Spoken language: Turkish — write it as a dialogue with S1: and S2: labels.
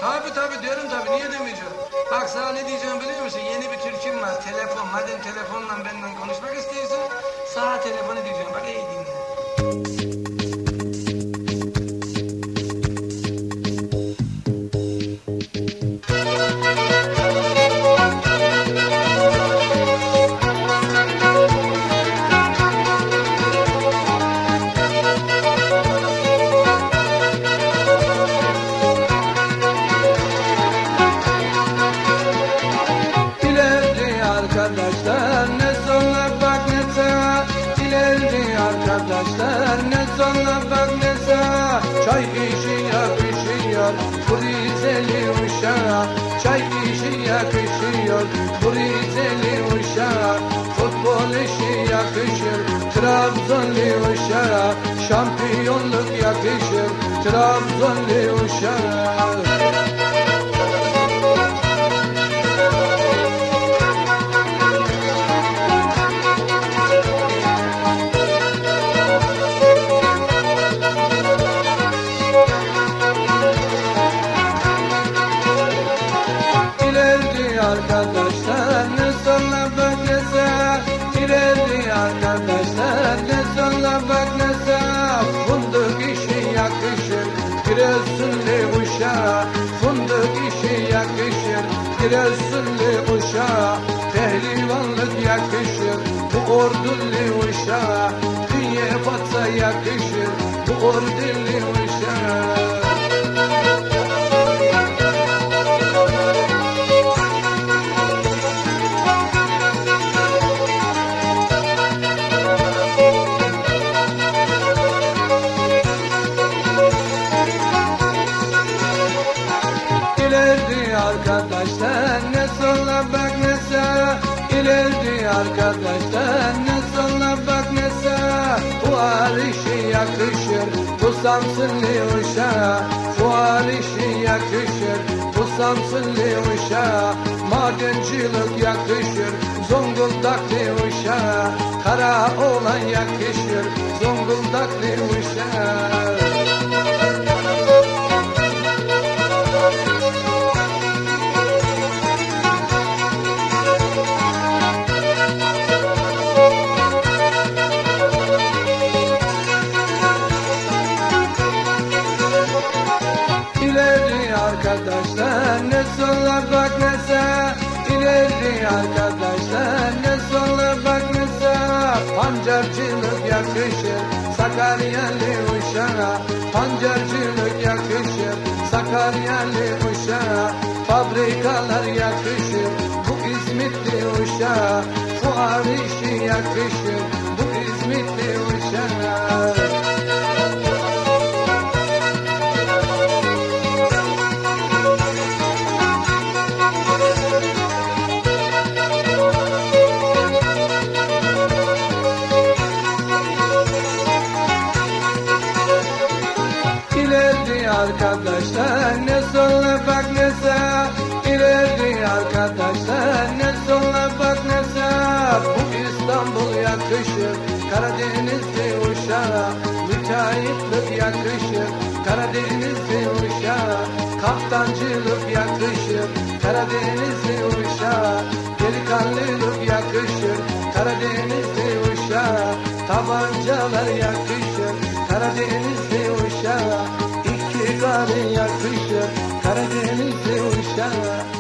S1: Tabii diyorum tabii, niye demeyeceğim? Bak sana ne diyeceğim biliyor musun? Yeni bir türküm var, telefon. Madem telefonla benden konuşmak istiyorsan sana telefonu diyeceğim. Bak iyi dinle.
S2: Arkadaşlar ne sola bak ne sağa, ileride arkadaşlar ne sola bak ne sağa. Çay işi yakışıyor bu Rizeli uşağa, çay işi yakışıyor bu Rizeli uşağa. Futbol işi yakışır Trabzonlu uşağa, şampiyonluk yakışır Trabzonlu uşağa. Arkadaşlar ne sola bak ne sağa, ileride arkadaşlar ne sola bak ne sağa. Fındık işi yakışır Giresunlu uşağa, fındık işi yakışır Giresunlu uşağa. Pehlivanlık yakışır bu Ordulu uşağa, dünya batsa yakışır bu Ordulu uşağa. İleride arkadaşlar ne sola bak ne sağa, ileride arkadaşlar ne sola bak ne sağa. Fuar işi yakışır bu Samsunlu uşağa, fuar işi yakışır bu Samsunlu uşağa. Madencilik yakışır Zonguldaklı uşağa, kara olan yakışır Zonguldaklı uşağa. İleri arkadaşlar ne sola bak ne sağa, ileri arkadaşlar ne sola bak ne sağa. Pancarcılık yakışır Sakaryalı uşağa, pancarcılık yakışır Sakaryalı uşağa. Fabrikalar yakışır bu İzmitli uşağa, fuar işi yakışır bu İzmitli uşağa. İleride arkadaşlar ne sola bak ne sağa, ileride arkadaşlar ne sola bak ne sağa. Bu İstanbul yakışır Karadenizli uşağa, müteahhitlik yakışır Karadenizli uşağa. Kaptancılık yakışır Karadenizli uşağa, delikanlılık yakışır Karadenizli uşağa. Tabancalar yakışır Karadenizli uşağa, iki karı yakışır Karadenizli uşağa.